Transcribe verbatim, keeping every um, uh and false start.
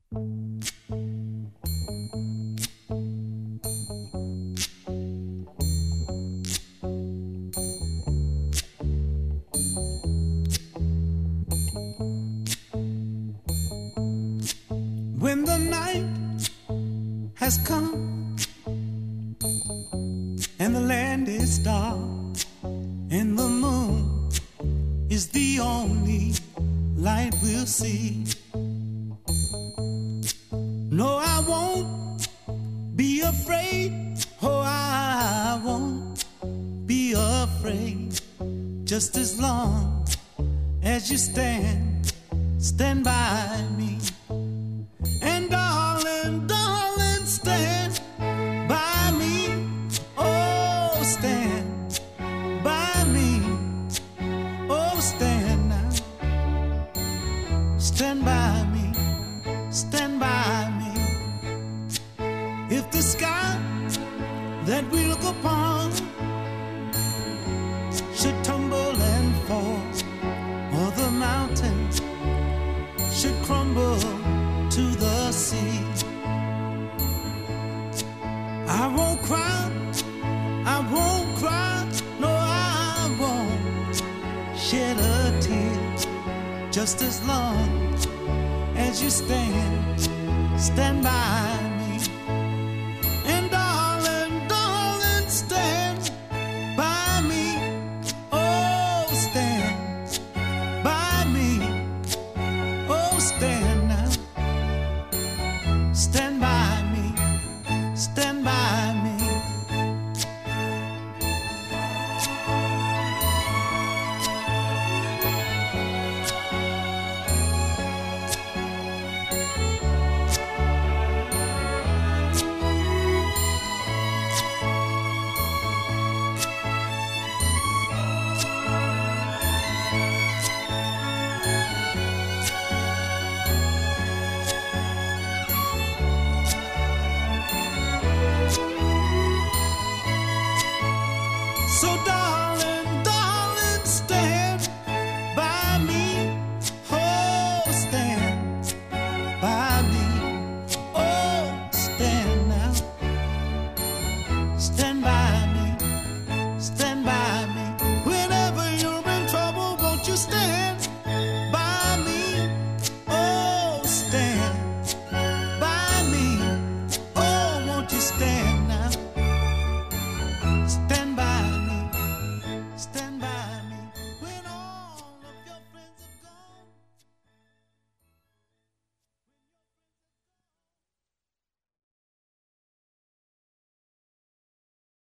When the night has come and the land is dark and the moon is the only light we'll see. No, I won't be afraid. Oh, I won't be afraid. Just as long as you stand, stand by me. And darling, darling, stand by me. Oh, stand by me. Oh, stand now. Stand by me. Stand by me. If the sky that we look upon should tumble and fall, or the mountains should crumble to the sea, I won't cry, I won't cry, no, I won't shed a tear. Just as long as you stand, stand by me. And darling, darling, stand by me. Oh, stand by me. Oh, stand now. Stand